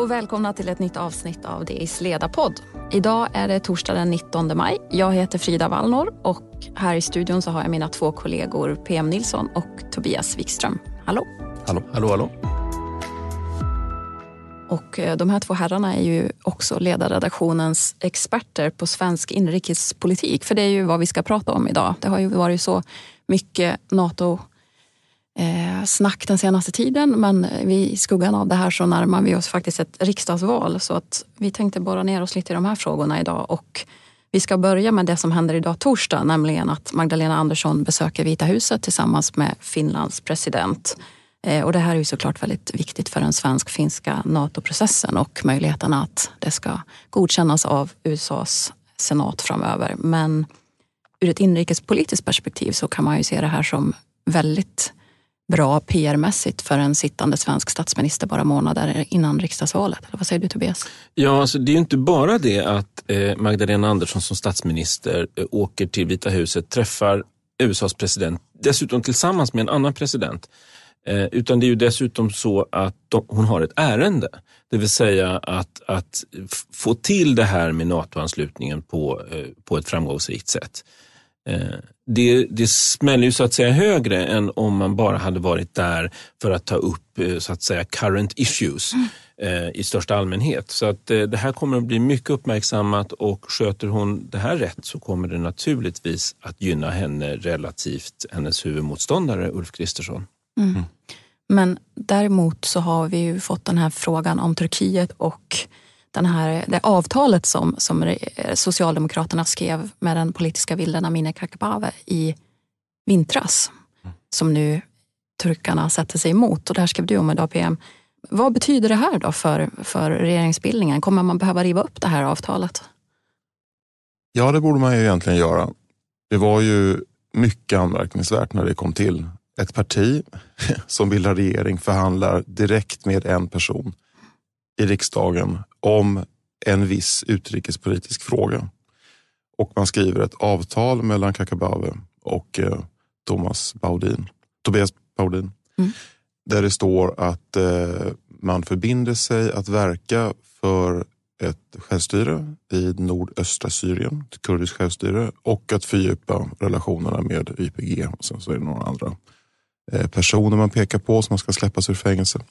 och välkomna till ett nytt avsnitt av DIs ledarpodd. Idag är det torsdag den 19 maj. Jag heter Frida Wallnor och här i studion så har jag mina två kollegor PM Nilsson och Tobias Wikström. Hallå? Hallå. Och de här två herrarna är ju också ledarredaktionens experter på svensk inrikespolitik. För det är ju vad vi ska prata om idag. Det har ju varit så mycket NATO-snack den senaste tiden. Men i skuggan av det här så närmar vi oss faktiskt ett riksdagsval. Så att vi tänkte borra ner oss lite i de här frågorna idag. Och vi ska börja med det som händer idag torsdag. Nämligen att Magdalena Andersson besöker Vita huset tillsammans med Finlands president. Och det här är ju såklart väldigt viktigt för den svensk-finska NATO-processen och möjligheterna att det ska godkännas av USAs senat framöver. Men ur ett inrikespolitiskt perspektiv så kan man ju se det här som väldigt bra PR-mässigt för en sittande svensk statsminister bara månader innan riksdagsvalet. Eller vad säger du, Tobias? Ja, alltså det är ju inte bara det att Magdalena Andersson som statsminister åker till Vita huset, träffar USAs president, dessutom tillsammans med en annan president. Utan det är ju dessutom så att hon har ett ärende. Det vill säga att få till det här med NATO-anslutningen på ett framgångsrikt sätt. Det smäller ju så att säga högre än om man bara hade varit där för att ta upp så att säga current issues i största allmänhet. Så att det här kommer att bli mycket uppmärksammat, och sköter hon det här rätt så kommer det naturligtvis att gynna henne relativt hennes huvudmotståndare Ulf Kristersson. Mm. Men däremot så har vi ju fått den här frågan om Turkiet och det avtalet som Socialdemokraterna skrev med den politiska vilden Amineh Kakabaveh i vintras, som nu turkarna sätter sig emot. Och det här skrev du om idag, PM. Vad betyder det här då för regeringsbildningen? Kommer man behöva riva upp det här avtalet? Ja, det borde man ju egentligen göra. Det var ju mycket anmärkningsvärt när det kom till. Ett parti som bildar regering förhandlar direkt med en person i riksdagen om en viss utrikespolitisk fråga. Och man skriver ett avtal mellan Kakabaveh och Tobias Baudin. Där det står att man förbinder sig att verka för ett självstyre i nordöstra Syrien, ett kurdiskt självstyre, och att fördjupa relationerna med YPG. Och sen så är det några andra personer man pekar på som man ska släppas ur fängelse.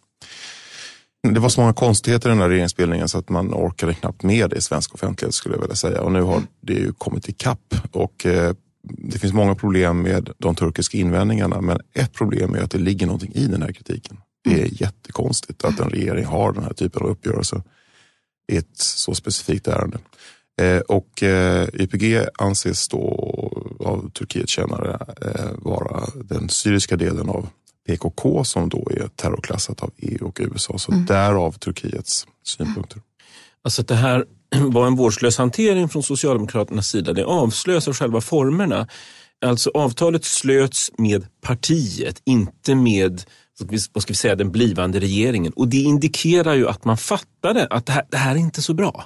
Det var så många konstigheter i den här regeringsbildningen så att man orkade knappt med det i svensk offentlighet, skulle jag vilja säga. Och nu har det ju kommit i kapp, och det finns många problem med de turkiska invändningarna, men ett problem är att det ligger någonting i den här kritiken. Det är jättekonstigt att en regering har den här typen av uppgörelse i ett så specifikt ärende. Och YPG anses då av Turkiet-kännare vara den syriska delen av PKK, som då är terrorklassat av EU och USA. Så därav Turkiets synpunkter. Alltså det här var en vårdslös hantering från Socialdemokraternas sida. Det avslösar själva formerna. Alltså avtalet slöts med partiet, inte med, vad ska vi säga, den blivande regeringen. Och det indikerar ju att man fattade att det här är inte så bra.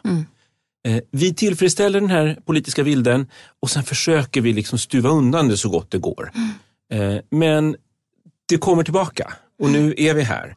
Vi tillfredsställer den här politiska vilden och sen försöker vi liksom stuva undan det så gott det går. Men det kommer tillbaka och nu är vi här.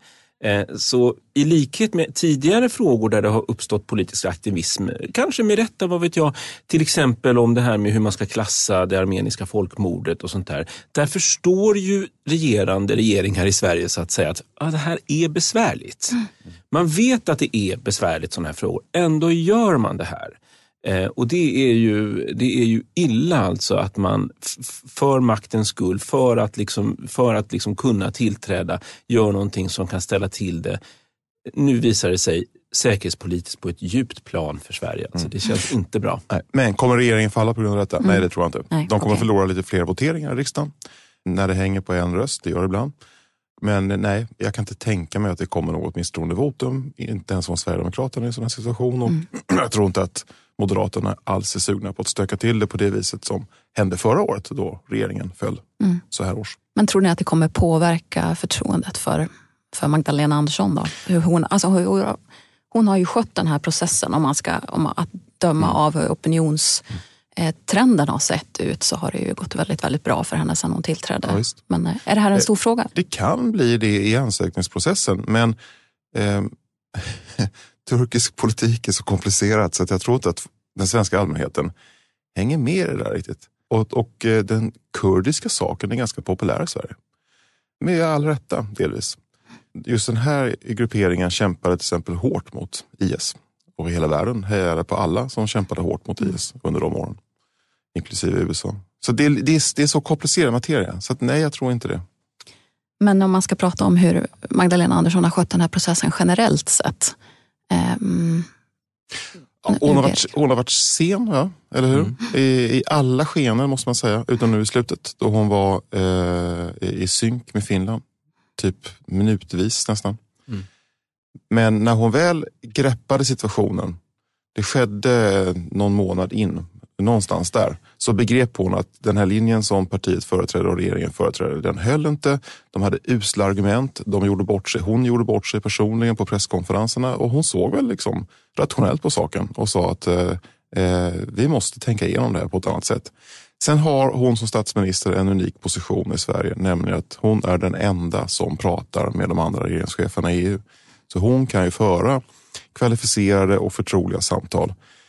Så i likhet med tidigare frågor där det har uppstått politisk aktivism, kanske med rätta, vad vet jag, till exempel om det här med hur man ska klassa det armeniska folkmordet och sånt där förstår ju regerande regeringar i Sverige så att säga att det här är besvärligt. Man vet att det är besvärligt sådana här frågor, ändå gör man det här. Och det är ju illa, alltså att man för maktens skull, för att kunna tillträda, gör någonting som kan ställa till det. Nu visar det sig säkerhetspolitiskt på ett djupt plan för Sverige. Alltså det känns inte bra. Nej. Men kommer regeringen falla på grund av detta? Nej, det tror jag inte. De kommer förlora lite fler voteringar i riksdagen när det hänger på en röst, det gör det ibland. Men nej, jag kan inte tänka mig att det kommer något misstroendevotum, inte ens från Sverigedemokraterna i en sån här situation. Och jag tror inte att Moderaterna alls är sugna på att stöka till det på det viset som hände förra året då regeringen föll så här års. Men tror ni att det kommer påverka förtroendet för Magdalena Andersson då? Hon har ju skött den här processen, om att döma av hur opinionstrenden har sett ut, så har det ju gått väldigt, väldigt bra för henne sedan hon tillträdde. Ja, men är det här en stor fråga? Det kan bli det i ansökningsprocessen, men turkisk politik är så komplicerat så att jag tror inte att den svenska allmänheten hänger med i det där riktigt. Och den kurdiska saken är ganska populär i Sverige. Med all rätta, delvis. Just den här grupperingen kämpade till exempel hårt mot IS. Och hela världen hejade på alla som kämpade hårt mot IS under de åren. Inklusive USA. Så det är så komplicerad materia. Så att nej, jag tror inte det. Men om man ska prata om hur Magdalena Andersson har skött den här processen generellt sett. Hon har varit sen, ja, eller hur? I alla skener måste man säga, utom nu i slutet. Då hon var i synk med Finland. Typ minutvis nästan. Men när hon väl greppade situationen, det skedde någon månad in, någonstans där, så begrep hon att den här linjen som partiet företrädde och regeringen företrädde, den höll inte. De hade usla argument, hon gjorde bort sig personligen på presskonferenserna och hon såg väl liksom rationellt på saken och sa att vi måste tänka igenom det här på ett annat sätt. Sen har hon som statsminister en unik position i Sverige, nämligen att hon är den enda som pratar med de andra regeringscheferna i EU. Så hon kan ju föra kvalificerade och förtroliga samtal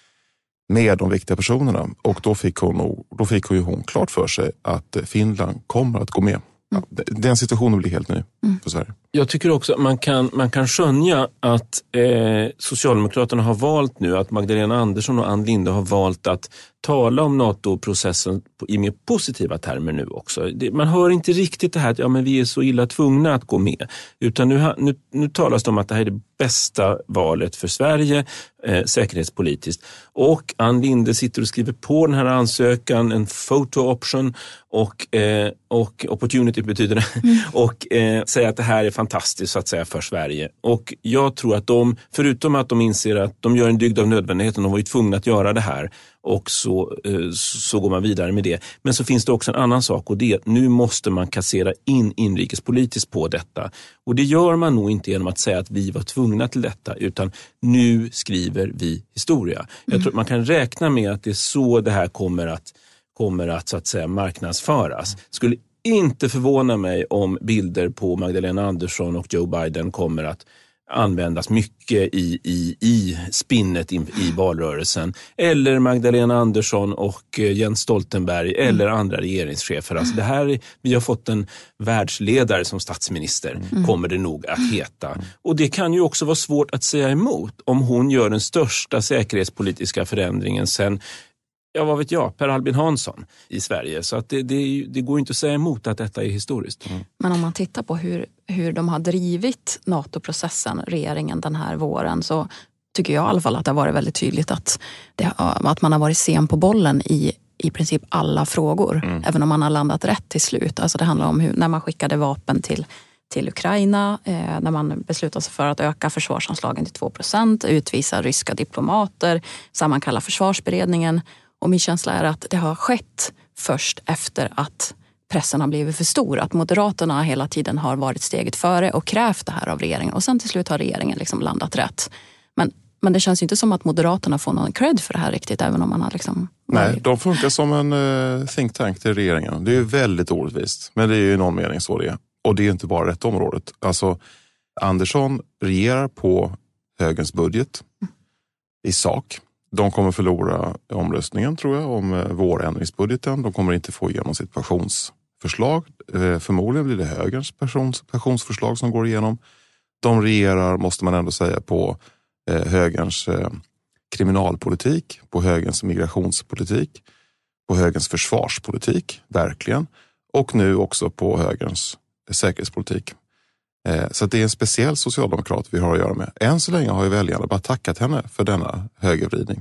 med de viktiga personerna. Och då fick hon klart för sig att Finland kommer att gå med. Den situationen blir helt ny för Sverige. Jag tycker också att man kan skönja att Socialdemokraterna har valt nu, att Magdalena Andersson och Ann Linde har valt att tala om NATO-processen i mer positiva termer nu också. Man hör inte riktigt det här att men vi är så illa tvungna att gå med. Utan nu talas det om att det här är det bästa valet för Sverige säkerhetspolitiskt. Och Ann Linde sitter och skriver på den här ansökan, en photo option och opportunity betyder det. Och säger att det här är fantastiskt så att säga för Sverige. Och jag tror att förutom att de inser att de gör en dygd av nödvändigheten, de var ju tvungna att göra det här. Och så går man vidare med det. Men så finns det också en annan sak, och det är att nu måste man kassera in inrikespolitiskt på detta. Och det gör man nog inte genom att säga att vi var tvungna till detta, utan nu skriver vi historia. Jag tror att man kan räkna med att det är så det här kommer att så att säga marknadsföras. Skulle inte förvåna mig om bilder på Magdalena Andersson och Joe Biden kommer att användas mycket i spinnet i valrörelsen. Eller Magdalena Andersson och Jens Stoltenberg eller andra regeringschefer. Alltså vi har fått en världsledare som statsminister, kommer det nog att heta. Och det kan ju också vara svårt att säga emot om hon gör den största säkerhetspolitiska förändringen sen, vad vet jag, Per Albin Hansson i Sverige. Så att det går inte att säga emot att detta är historiskt. Men om man tittar på hur de har drivit NATO-processen, regeringen, den här våren, så tycker jag i alla fall att det har varit väldigt tydligt att man har varit sen på bollen i princip alla frågor. Även om man har landat rätt till slut. Alltså det handlar om när man skickade vapen till Ukraina, när man beslutade sig för att öka försvarsanslagen till 2%, utvisa ryska diplomater, sammankalla försvarsberedningen. Och min känsla är att det har skett först efter att pressen har blivit för stor. Att Moderaterna hela tiden har varit steget före och krävt det här av regeringen. Och sen till slut har regeringen liksom landat rätt. Men det känns inte som att Moderaterna får någon cred för det här riktigt, även om man har liksom... Nej, de funkar som en think tank till regeringen. Det är ju väldigt orättvist, men det är ju i någon mening så det är. Och det är inte bara rätt området. Alltså, Andersson regerar på högerns budget i sak. De kommer förlora omröstningen, tror jag, om vårändringsbudgeten. De kommer inte få igenom sitt pensionsförslag. Förmodligen blir det högerns pensionsförslag som går igenom. De regerar, måste man ändå säga, på högerns kriminalpolitik, på högerns migrationspolitik, på högerns försvarspolitik, verkligen. Och nu också på högerns säkerhetspolitik. Så det är en speciell socialdemokrat vi har att göra med. Än så länge har ju väljarna bara tackat henne för denna högervridning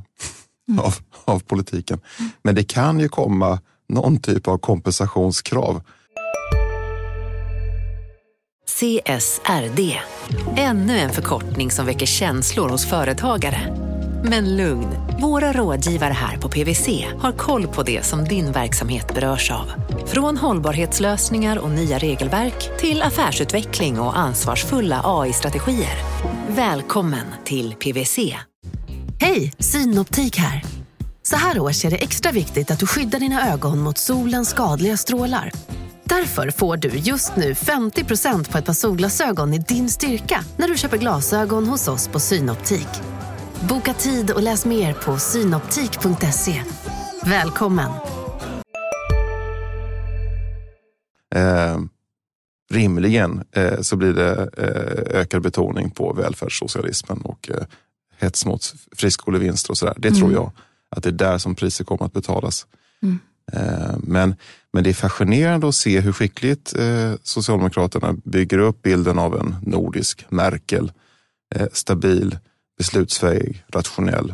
av politiken. Men det kan ju komma någon typ av kompensationskrav. CSRD. Ännu en förkortning som väcker känslor hos företagare. Men lugn, våra rådgivare här på PwC har koll på det som din verksamhet berörs av. Från hållbarhetslösningar och nya regelverk till affärsutveckling och ansvarsfulla AI-strategier. Välkommen till PwC. Hej, Synoptik här. Så här års är det extra viktigt att du skyddar dina ögon mot solens skadliga strålar. Därför får du just nu 50% på ett par solglasögon i din styrka när du köper glasögon hos oss på Synoptik. Boka tid och läs mer på synoptik.se. Välkommen! Rimligen så blir det ökad betoning på välfärdssocialismen och hets mot friskolevinster och sådär. Det tror jag att det är där som priset kommer att betalas. Men det är fascinerande att se hur skickligt Socialdemokraterna bygger upp bilden av en nordisk Merkel. Stabil, beslutsfähig, rationell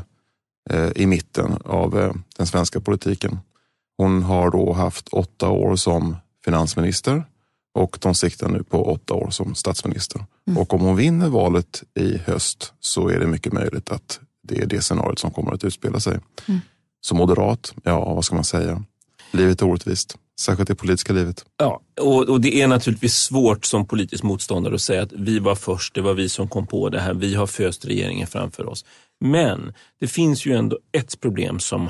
i mitten av den svenska politiken. Hon har då haft 8 år som finansminister och de siktar nu på 8 år som statsminister. Och om hon vinner valet i höst så är det mycket möjligt att det är det scenariot som kommer att utspela sig. Som moderat, ja vad ska man säga? Livet är orättvist, särskilt det politiska livet. Ja, och det är naturligtvis svårt som politisk motståndare att säga att vi var först, det var vi som kom på det här, vi har föst regeringen framför oss. Men det finns ju ändå ett problem som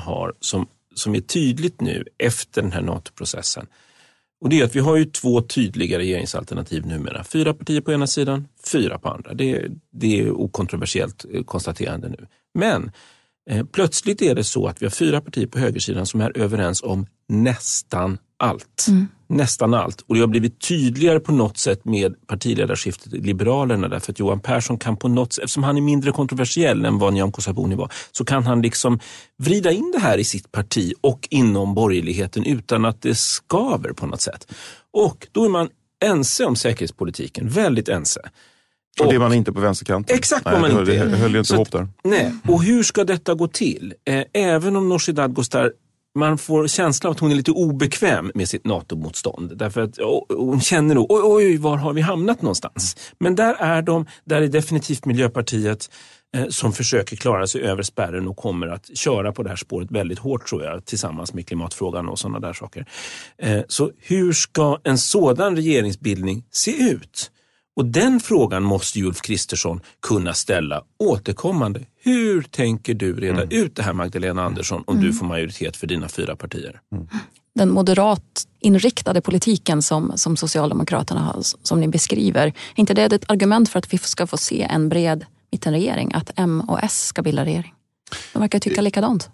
är tydligt nu efter den här NATO-processen. Och det är att vi har ju 2 tydliga regeringsalternativ numera. 4 partier på ena sidan, 4 på andra. Det är okontroversiellt konstaterande nu. Men plötsligt är det så att vi har 4 partier på högersidan som är överens om nästan allt. Nästan allt. Och det har blivit tydligare på något sätt med partiledarskiftet i Liberalerna därför att Johan Persson kan på något sätt, eftersom han är mindre kontroversiell än vad Nyamko Sabuni var, så kan han liksom vrida in det här i sitt parti och inom borgerligheten utan att det skaver på något sätt. Och då är man ense om säkerhetspolitiken, väldigt ense. Och det är man inte på vänsterkanten. Exakt vad man inte är. Det höll ju inte ihop där. Nej, och hur ska detta gå till? Även om Nooshi Dadgostar, man får känslan av att hon är lite obekväm med sitt NATO-motstånd. Därför att hon känner nog, oj, var har vi hamnat någonstans? Men där är definitivt Miljöpartiet som försöker klara sig över spärren och kommer att köra på det här spåret väldigt hårt tror jag, tillsammans med klimatfrågan och sådana där saker. Så hur ska en sådan regeringsbildning se ut? Och den frågan måste Ulf Kristersson kunna ställa återkommande. Hur tänker du reda ut det här, Magdalena Andersson, om du får majoritet för dina 4 partier? Den moderat inriktade politiken som Socialdemokraterna har, som ni beskriver, är inte det ett argument för att vi ska få se en bred mittenregering, att M och S ska bilda regering? De verkar tycka likadant.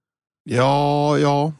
Ja.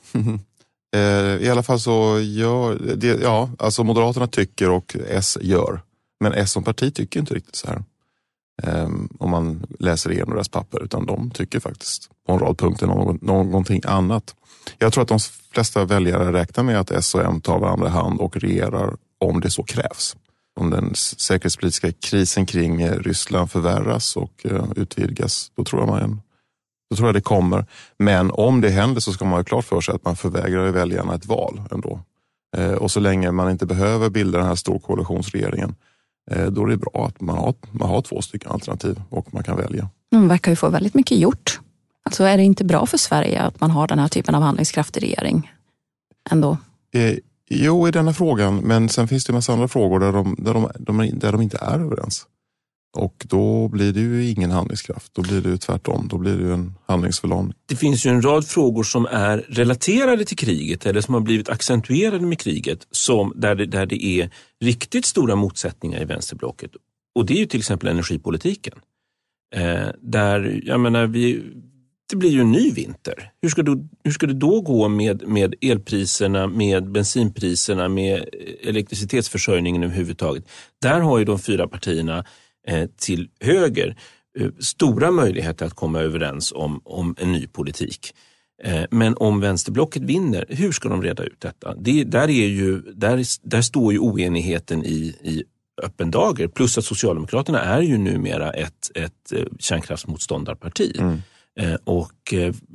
I alla fall så gör det, alltså Moderaterna tycker och S gör. Men S som parti tycker inte riktigt så här. Om man läser igenom deras papper, utan de tycker faktiskt på en rad punkter någonting annat. Jag tror att de flesta väljare räknar med att S och M tar varandra i hand och regerar om det så krävs. Om den säkerhetspolitiska krisen kring Ryssland förvärras och utvidgas, då tror jag det kommer. Men om det händer så ska man ha klart för sig att man förvägrar väljarna ett val ändå. Och så länge man inte behöver bilda den här storkoalitionsregeringen, då är det bra att man har 2 stycken alternativ och man kan välja. Man verkar ju få väldigt mycket gjort. Alltså är det inte bra för Sverige att man har den här typen av handlingskraftig regering ändå? Jo, i denna frågan, men sen finns det en massa andra frågor där de inte är överens. Och då blir det ju ingen handlingskraft. Då blir det ju tvärtom. Då blir det ju en handlingsförlamning. Det finns ju en rad frågor som är relaterade till kriget eller som har blivit accentuerade med kriget där det är riktigt stora motsättningar i vänsterblocket. Och det är ju till exempel energipolitiken. Det blir ju en ny vinter. Hur ska det då gå med elpriserna, med bensinpriserna, med elektricitetsförsörjningen överhuvudtaget? Där har ju de 4 partierna till höger stora möjligheter att komma överens om en ny politik. Men om vänsterblocket vinner, hur ska de reda ut detta? Där står ju oenigheten i öppen dager. Plus att Socialdemokraterna är ju numera ett kärnkraftsmotståndarparti. Och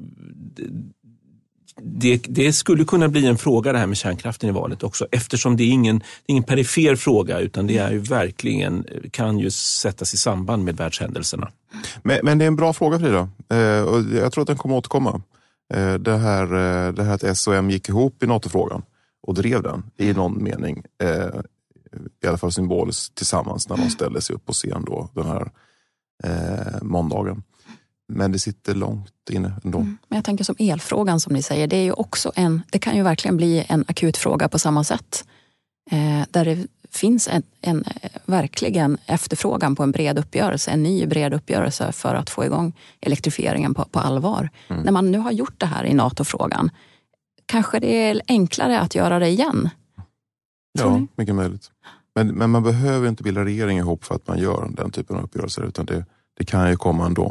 det skulle kunna bli en fråga det här med kärnkraften i valet också, eftersom det är ingen perifer fråga, utan det är ju verkligen, kan ju sättas i samband med världshändelserna. Men det är en bra fråga, Frida, och jag tror att den kommer återkomma. Det här att S och M gick ihop i NATO-frågan och drev den i någon mening, i alla fall symboliskt, tillsammans när de ställde sig upp på scen då den här måndagen. Men det sitter långt inne ändå. Men jag tänker som elfrågan som ni säger, det är ju också det kan ju verkligen bli en akut fråga på samma sätt. där det finns en verkligen efterfrågan på en bred uppgörelse, en ny bred uppgörelse för att få igång elektrifieringen på allvar. När man nu har gjort det här i NATO-frågan, kanske det är enklare att göra det igen? Ja, mycket möjligt. Men man behöver inte bilda regering ihop för att man gör den typen av uppgörelser, utan det kan ju komma ändå.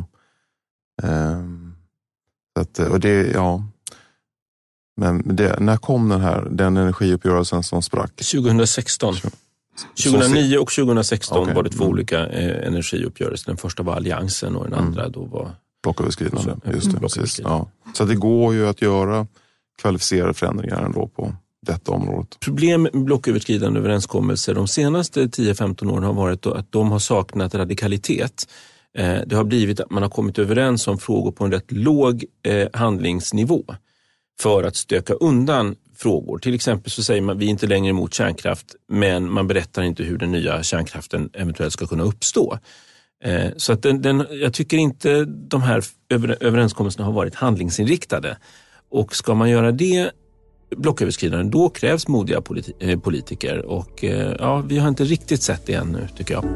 Men när kom den energiuppgörelsen som sprack? 2016. 2009 och 2016 var det 2 olika energiuppgörelser. Den första var Alliansen och den andra då var blocköverskridande. Ja. Så det går ju att göra kvalificerade förändringar ändå på detta området. Problem med blocköverskridande överenskommelser de senaste 10-15 åren har varit att de har saknat radikalitet. Det har blivit att man har kommit överens om frågor på en rätt låg handlingsnivå för att stöka undan frågor. Till exempel så säger man att vi är inte längre emot kärnkraft, men man berättar inte hur den nya kärnkraften eventuellt ska kunna uppstå. Så att jag tycker inte de här överenskommelserna har varit handlingsinriktade. Och ska man göra det blocköverskridande, då krävs modiga politiker. Och vi har inte riktigt sett det ännu, tycker jag.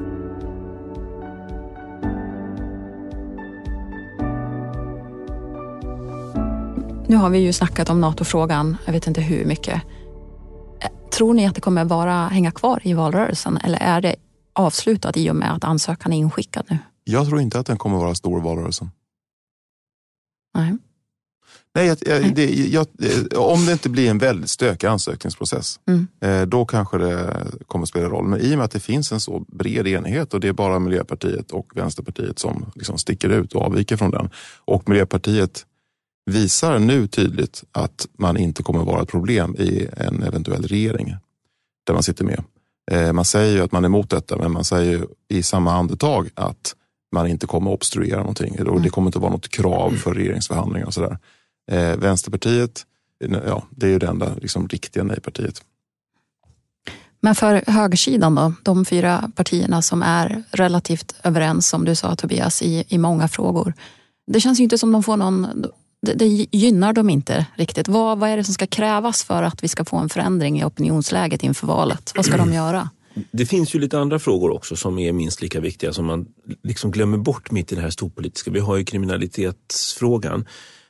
Nu har vi ju snackat om NATO-frågan, jag vet inte hur mycket. Tror ni att det kommer hänga kvar i valrörelsen, eller är det avslutat i och med att ansökan är inskickad nu? Jag tror inte att den kommer vara stor i valrörelsen. Nej. Nej, om det inte blir en väldigt stökig ansökningsprocess, då kanske det kommer att spela roll. Men i och med att det finns en så bred enighet och det är bara Miljöpartiet och Vänsterpartiet som liksom sticker ut och avviker från den. Och Miljöpartiet visar nu tydligt att man inte kommer att vara ett problem i en eventuell regering där man sitter med. Man säger ju att man är emot detta, men man säger ju i samma andetag att man inte kommer att obstruera någonting. Och det kommer inte att vara något krav för regeringsförhandlingar och sådär. Vänsterpartiet, det är ju det enda liksom riktiga nej-partiet. Men för högersidan då, de 4 partierna som är relativt överens, som du sa Tobias, i många frågor. Det känns ju inte som de får någon... Det gynnar dem inte riktigt. Vad är det som ska krävas för att vi ska få en förändring i opinionsläget inför valet? Vad ska de göra? Det finns ju lite andra frågor också som är minst lika viktiga, som man liksom glömmer bort mitt i det här storpolitiska. Vi har ju kriminalitetsfrågan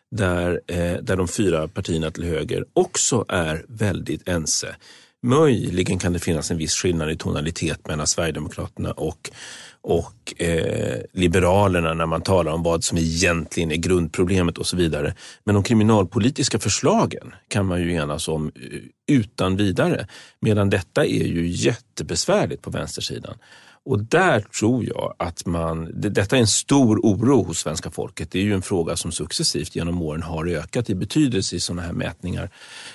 där de 4 partierna till höger också är väldigt ense. Möjligen kan det finnas en viss skillnad i tonalitet mellan Sverigedemokraterna och Liberalerna när man talar om vad som egentligen är grundproblemet och så vidare. Men de kriminalpolitiska förslagen kan man ju enas om utan vidare. Medan detta är ju jättebesvärligt på vänstersidan. Och där tror jag att detta är en stor oro hos svenska folket. Det är ju en fråga som successivt genom åren har ökat i betydelse i sådana här mätningar.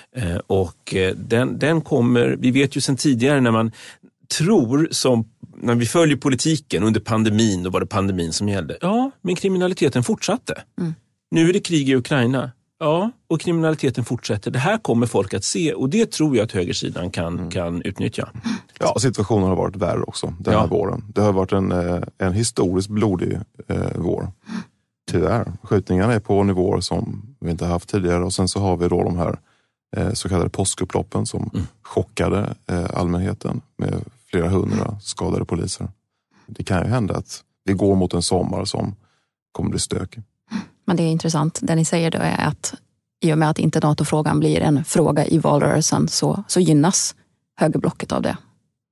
Och den kommer, vi vet ju sedan tidigare när man tror, när vi följer politiken under pandemin, då var det pandemin som gällde. Ja, men kriminaliteten fortsatte. Nu är det krig i Ukraina. Ja, och kriminaliteten fortsätter. Det här kommer folk att se, och det tror jag att högersidan kan utnyttja. Ja, situationen har varit värre också den här våren. Det har varit en historiskt blodig vår. Tyvärr. Skjutningarna är på nivåer som vi inte haft tidigare, och sen så har vi då de här så kallade påskupploppen som chockade allmänheten med flera 100 skadade poliser. Det kan ju hända att vi går mot en sommar som kommer bli stökig. Men det är intressant. Det ni säger då är att i och med att inte NATO-frågan blir en fråga i valrörelsen så gynnas högerblocket av det.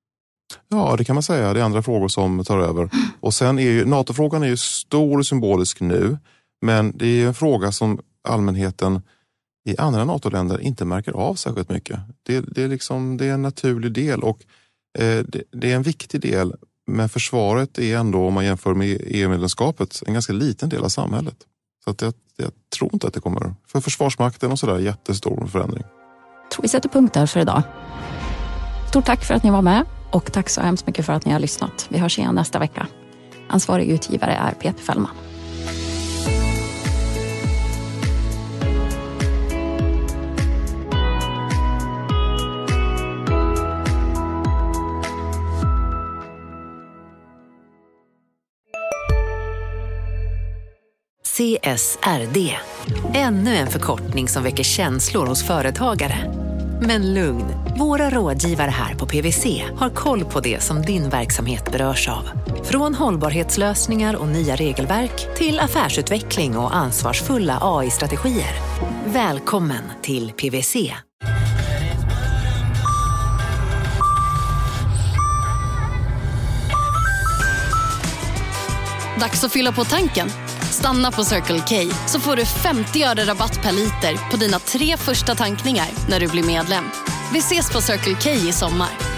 Ja, det kan man säga. Det är andra frågor som tar över. Och sen är ju NATO-frågan är ju stor och symbolisk nu, men det är en fråga som allmänheten i andra NATO-länder inte märker av särskilt mycket. Det är en naturlig del, och det är en viktig del, men försvaret är ändå, om man jämför med EU-medlemskapet, en ganska liten del av samhället. Så att jag tror inte att det kommer, för Försvarsmakten och sådär, jättestor förändring. Jag tror vi sätter punkt där för idag. Stort tack för att ni var med, och tack så hemskt mycket för att ni har lyssnat. Vi hörs igen nästa vecka. Ansvarig utgivare är Peter Fällman. CSRD. Ännu en förkortning som väcker känslor hos företagare. Men lugn, våra rådgivare här på PWC har koll på det som din verksamhet berörs av. Från hållbarhetslösningar och nya regelverk till affärsutveckling och ansvarsfulla AI-strategier. Välkommen till PWC. Dags att fylla på tanken. Stanna på Circle K så får du 50 öre rabatt per liter på dina 3 första tankningar när du blir medlem. Vi ses på Circle K i sommar.